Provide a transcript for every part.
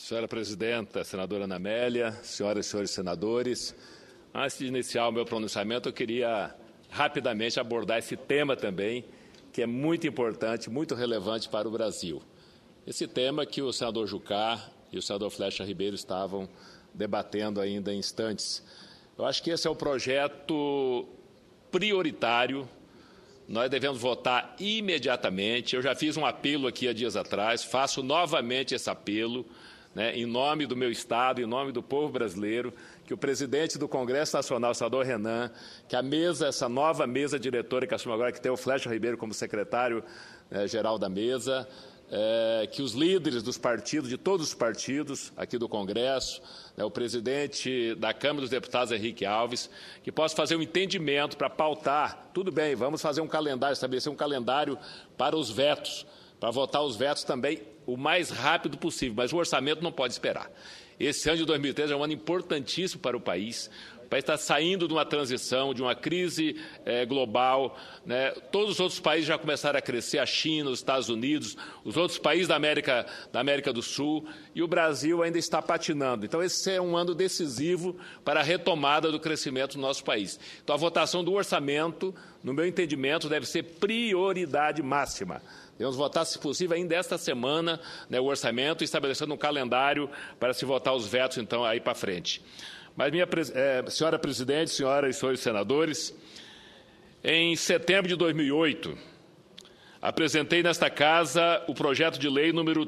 Senhora Presidenta, Senadora Ana Amélia, senhoras e senhores senadores, antes de iniciar o meu pronunciamento, eu queria rapidamente abordar esse tema também, que é muito importante, muito relevante para o Brasil. Esse tema que o senador Jucá e o senador Flecha Ribeiro estavam debatendo ainda em instantes. Eu acho que esse é o projeto prioritário. Nós devemos votar imediatamente. Eu já fiz um apelo aqui há dias atrás, faço novamente esse apelo, em nome do meu Estado, em nome do povo brasileiro, que o presidente do Congresso Nacional, o senador Renan, que a mesa, essa nova mesa diretora que assume agora, que tem o Flecha Ribeiro como secretário-geral da mesa, que os líderes dos partidos, de todos os partidos aqui do Congresso, o presidente da Câmara dos Deputados, Henrique Alves, que possa fazer um entendimento para pautar, tudo bem, vamos fazer um calendário, estabelecer um calendário para os vetos, para votar os vetos também o mais rápido possível, mas o orçamento não pode esperar. Esse ano de 2013 é um ano importantíssimo para o país. O país está saindo de uma transição, de uma crise global. Todos os outros países já começaram a crescer, a China, os Estados Unidos, os outros países da América do Sul, e o Brasil ainda está patinando. Então, esse é um ano decisivo para a retomada do crescimento do nosso país. Então, a votação do orçamento, no meu entendimento, deve ser prioridade máxima. Devemos votar, se possível, ainda esta semana, o orçamento, estabelecendo um calendário para se votar os vetos, então, aí para frente. Mas, senhora Presidente, senhoras e senhores senadores, em setembro de 2008, apresentei nesta Casa o projeto de lei número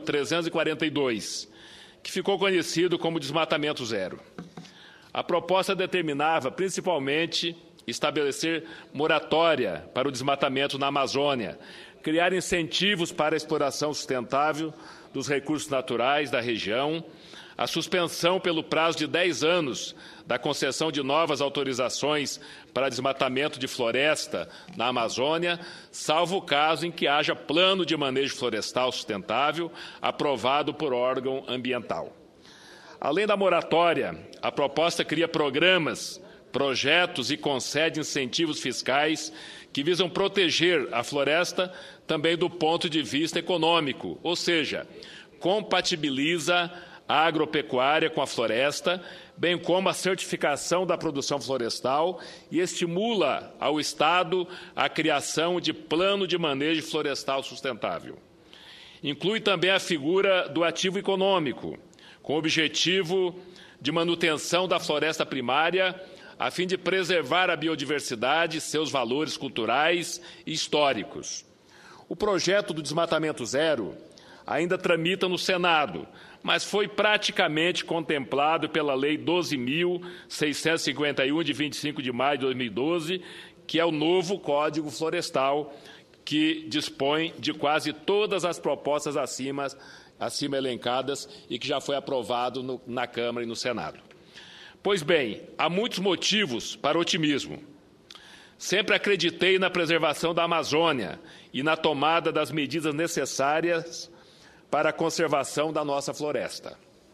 342, que ficou conhecido como Desmatamento Zero. A proposta determinava, principalmente, estabelecer moratória para o desmatamento na Amazônia, criar incentivos para a exploração sustentável dos recursos naturais da região, a suspensão pelo prazo de 10 anos da concessão de novas autorizações para desmatamento de floresta na Amazônia, salvo o caso em que haja plano de manejo florestal sustentável aprovado por órgão ambiental. Além da moratória, a proposta cria programas, projetos e concede incentivos fiscais que visam proteger a floresta também do ponto de vista econômico, ou seja, compatibiliza a agropecuária com a floresta, bem como a certificação da produção florestal e estimula ao Estado a criação de plano de manejo florestal sustentável. Inclui também a figura do ativo econômico, com o objetivo de manutenção da floresta primária, a fim de preservar a biodiversidade, seus valores culturais e históricos. O projeto do Desmatamento Zero ainda tramita no Senado, mas foi praticamente contemplado pela Lei 12.651, de 25 de maio de 2012, que é o novo Código Florestal, que dispõe de quase todas as propostas acima elencadas e que já foi aprovado na Câmara e no Senado. Pois bem, há muitos motivos para o otimismo. Sempre acreditei na preservação da Amazônia e na tomada das medidas necessárias para a conservação da nossa floresta.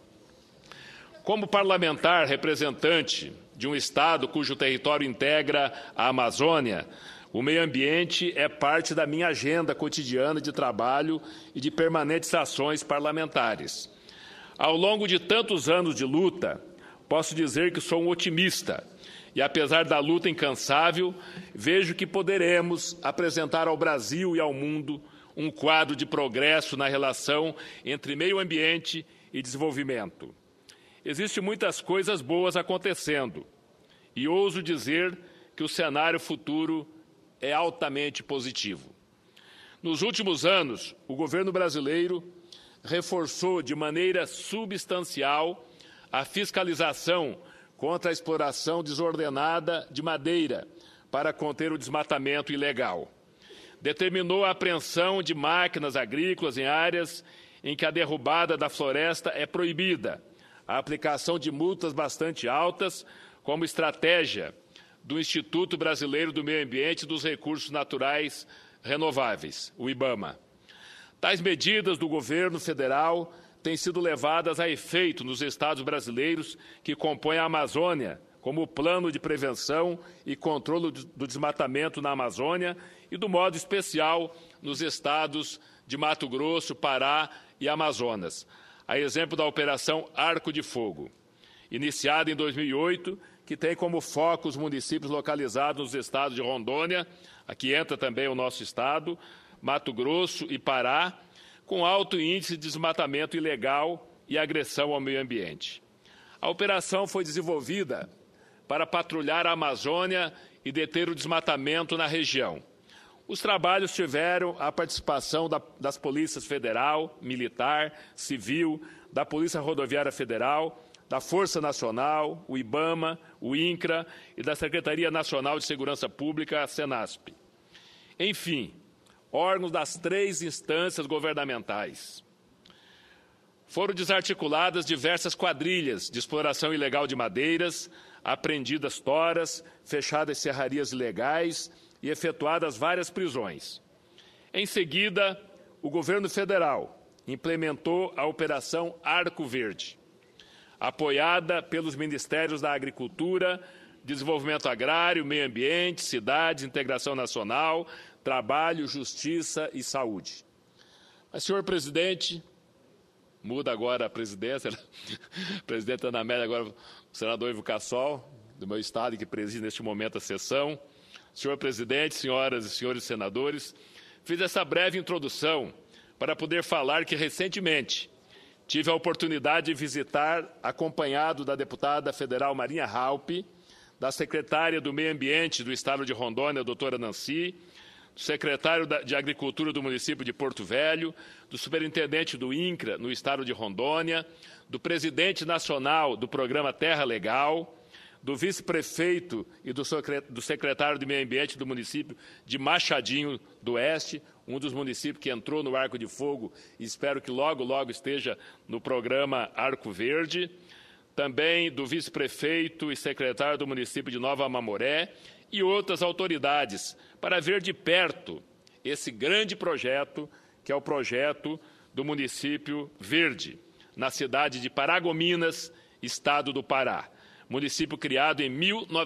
Como parlamentar representante de um Estado cujo território integra a Amazônia, o meio ambiente é parte da minha agenda cotidiana de trabalho e de permanentes ações parlamentares. Ao longo de tantos anos de luta, posso dizer que sou um otimista e, apesar da luta incansável, vejo que poderemos apresentar ao Brasil e ao mundo um quadro de progresso na relação entre meio ambiente e desenvolvimento. Existem muitas coisas boas acontecendo e ouso dizer que o cenário futuro é altamente positivo. Nos últimos anos, o governo brasileiro reforçou de maneira substancial a fiscalização contra a exploração desordenada de madeira para conter o desmatamento ilegal. Determinou a apreensão de máquinas agrícolas em áreas em que a derrubada da floresta é proibida, a aplicação de multas bastante altas como estratégia do Instituto Brasileiro do Meio Ambiente e dos Recursos Naturais Renováveis, o IBAMA. Tais medidas do governo federal têm sido levadas a efeito nos estados brasileiros que compõem a Amazônia, como o Plano de Prevenção e Controle do Desmatamento na Amazônia e, do modo especial, nos estados de Mato Grosso, Pará e Amazonas. a exemplo da Operação Arco de Fogo, iniciada em 2008, que tem como foco os municípios localizados nos estados de Rondônia, aqui entra também o nosso estado, Mato Grosso e Pará, com alto índice de desmatamento ilegal e agressão ao meio ambiente. A operação foi desenvolvida para patrulhar a Amazônia e deter o desmatamento na região. Os trabalhos tiveram a participação das polícias federal, militar, civil, da Polícia Rodoviária Federal, da Força Nacional, o IBAMA, o INCRA e da Secretaria Nacional de Segurança Pública, a SENASP. Enfim, órgãos das 3 instâncias governamentais. Foram desarticuladas diversas quadrilhas de exploração ilegal de madeiras, apreendidas toras, fechadas serrarias ilegais e efetuadas várias prisões. Em seguida, o governo federal implementou a Operação Arco Verde, apoiada pelos Ministérios da Agricultura, Desenvolvimento Agrário, Meio Ambiente, Cidades, Integração Nacional, Trabalho, Justiça e Saúde. Mas, senhor presidente, muda agora a presidência, presidente Ana Amélia, agora o senador Ivo Cassol, do meu estado, que preside neste momento a sessão. Senhor presidente, senhoras e senhores senadores, fiz essa breve introdução para poder falar que, recentemente, tive a oportunidade de visitar, acompanhado da deputada federal Marinha Halpe, da secretária do Meio Ambiente do estado de Rondônia, doutora Nancy, do secretário de Agricultura do município de Porto Velho, do superintendente do INCRA no estado de Rondônia, do presidente nacional do programa Terra Legal, do vice-prefeito e do secretário de Meio Ambiente do município de Machadinho do Oeste, um dos municípios que entrou no Arco de Fogo e espero que logo, logo esteja no programa Arco Verde, também do vice-prefeito e secretário do município de Nova Mamoré e outras autoridades, para ver de perto esse grande projeto, que é o projeto do município Verde, na cidade de Paragominas, estado do Pará. Município criado em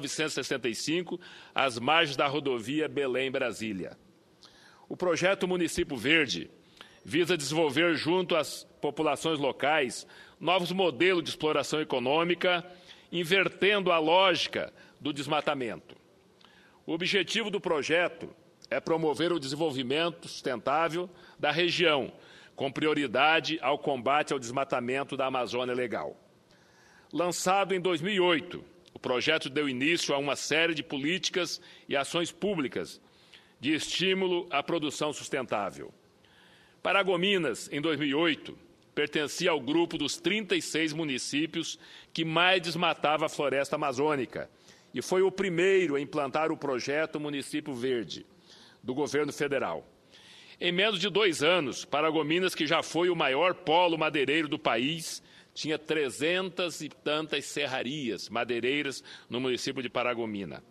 1965, às margens da rodovia Belém-Brasília. O projeto Município Verde visa desenvolver, junto às populações locais, novos modelos de exploração econômica, invertendo a lógica do desmatamento. O objetivo do projeto é promover o desenvolvimento sustentável da região, com prioridade ao combate ao desmatamento da Amazônia Legal. Lançado em 2008, o projeto deu início a uma série de políticas e ações públicas de estímulo à produção sustentável. Paragominas, em 2008, pertencia ao grupo dos 36 municípios que mais desmatava a floresta amazônica e foi o primeiro a implantar o projeto Município Verde, do governo federal. Em menos de 2 anos, Paragominas, que já foi o maior polo madeireiro do país, tinha 300 e tantas serrarias madeireiras no município de Paragomina.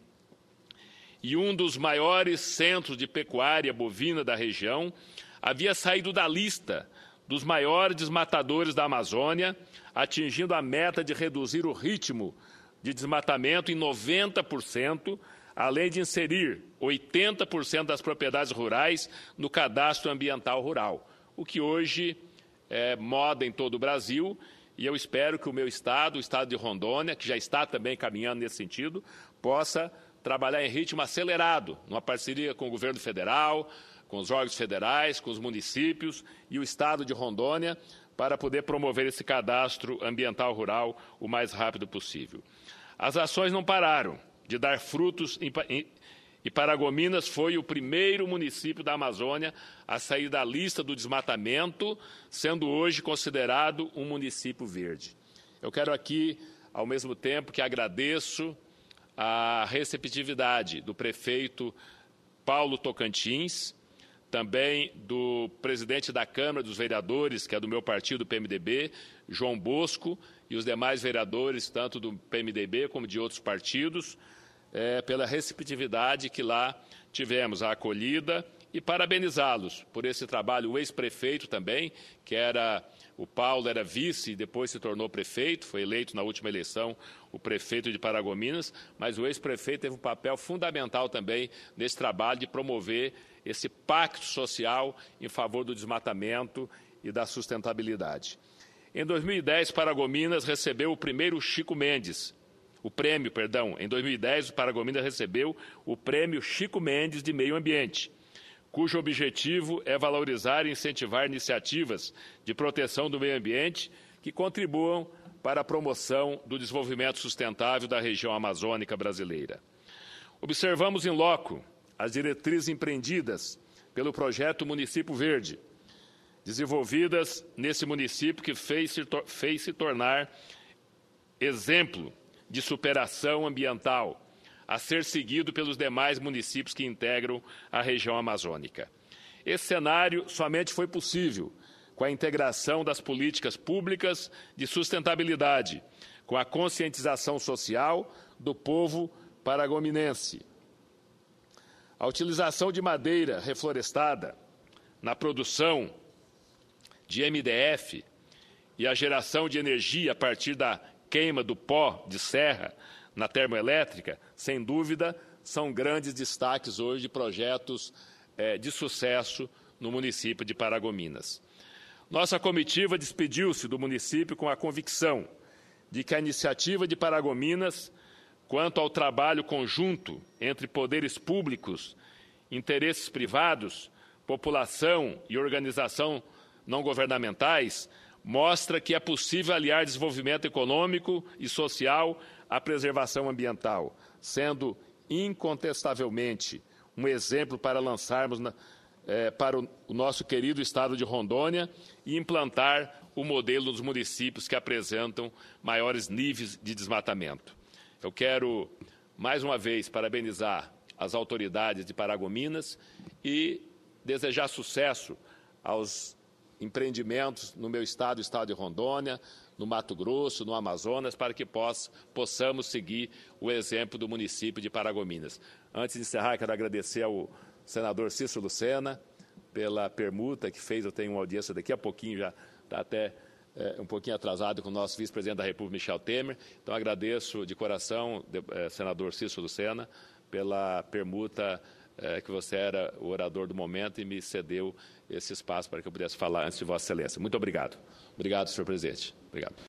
E um dos maiores centros de pecuária bovina da região havia saído da lista dos maiores desmatadores da Amazônia, atingindo a meta de reduzir o ritmo de desmatamento em 90%, além de inserir 80% das propriedades rurais no cadastro ambiental rural, o que hoje é moda em todo o Brasil. E eu espero que o meu estado, o estado de Rondônia, que já está também caminhando nesse sentido, possa trabalhar em ritmo acelerado, numa parceria com o governo federal, com os órgãos federais, com os municípios e o estado de Rondônia, para poder promover esse cadastro ambiental rural o mais rápido possível. As ações não pararam de dar frutos e Paragominas foi o primeiro município da Amazônia a sair da lista do desmatamento, sendo hoje considerado um município verde. Eu quero aqui, ao mesmo tempo que agradeço a receptividade do prefeito Paulo Tocantins, também do presidente da Câmara dos Vereadores, que é do meu partido, PMDB, João Bosco, e os demais vereadores, tanto do PMDB como de outros partidos, pela receptividade que lá tivemos, a acolhida, e parabenizá-los por esse trabalho. O ex-prefeito também, que o Paulo era vice e depois se tornou prefeito, foi eleito na última eleição o prefeito de Paragominas, mas o ex-prefeito teve um papel fundamental também nesse trabalho de promover esse pacto social em favor do desmatamento e da sustentabilidade. Em 2010, Paragominas recebeu o prêmio Chico Mendes de Meio Ambiente, cujo objetivo é valorizar e incentivar iniciativas de proteção do meio ambiente que contribuam para a promoção do desenvolvimento sustentável da região amazônica brasileira. Observamos em loco as diretrizes empreendidas pelo projeto Município Verde, desenvolvidas nesse município que fez se tornar exemplo de superação ambiental, a ser seguido pelos demais municípios que integram a região amazônica. Esse cenário somente foi possível com a integração das políticas públicas de sustentabilidade, com a conscientização social do povo paragominense. A utilização de madeira reflorestada na produção de MDF e a geração de energia a partir da queima do pó de serra na termoelétrica, sem dúvida, são grandes destaques hoje de projetos de sucesso no município de Paragominas. Nossa comitiva despediu-se do município com a convicção de que a iniciativa de Paragominas, quanto ao trabalho conjunto entre poderes públicos, interesses privados, população e organização não governamentais, mostra que é possível aliar desenvolvimento econômico e social à preservação ambiental, sendo incontestavelmente um exemplo para lançarmos para o nosso querido estado de Rondônia e implantar o modelo dos municípios que apresentam maiores níveis de desmatamento. Eu quero, mais uma vez, parabenizar as autoridades de Paragominas e desejar sucesso aos empreendimentos no meu estado, o estado de Rondônia, no Mato Grosso, no Amazonas, para que possamos seguir o exemplo do município de Paragominas. Antes de encerrar, quero agradecer ao senador Cícero Lucena pela permuta que fez. Eu tenho uma audiência daqui a pouquinho, já está até um pouquinho atrasado com o nosso vice-presidente da República, Michel Temer. Então, agradeço de coração, senador Cícero Lucena, pela permuta que você era o orador do momento e me cedeu esse espaço para que eu pudesse falar antes de Vossa Excelência. Muito obrigado. Obrigado, senhor presidente. Obrigado.